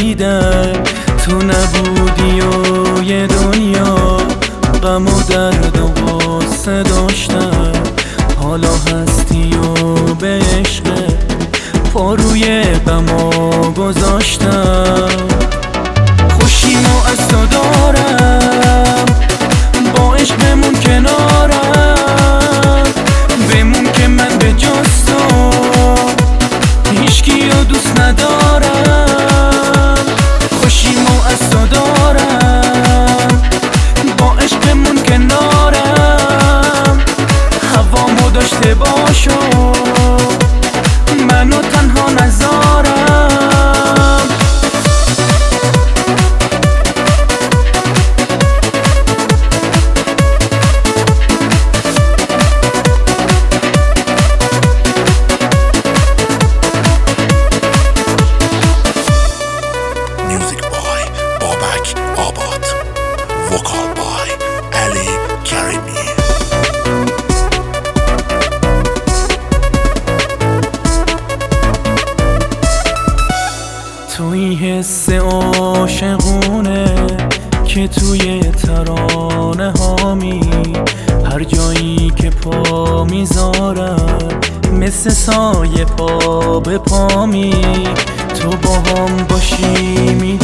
دیدن تو نبودی و یه دنیا غم و درد و غصه داشتم. حالا هستی و به عشق پا روی غما گذاشتم. خوشیمو از تو دارم، با عشق بمون کنارم، بمون که من به جز تو هیچکی رو دوست ندارم. خوشیمو از تو دارم، با عشق بمون کنارم، هوامو داشته باشو منو تنها نذارم. Music by Babak Abad. Vocal by Ali Karimi. توی حس عاشقونه که توی ترانه هامی، هر جایی که پا میذارم مثل سایه پا به پامی. تو با هم باشی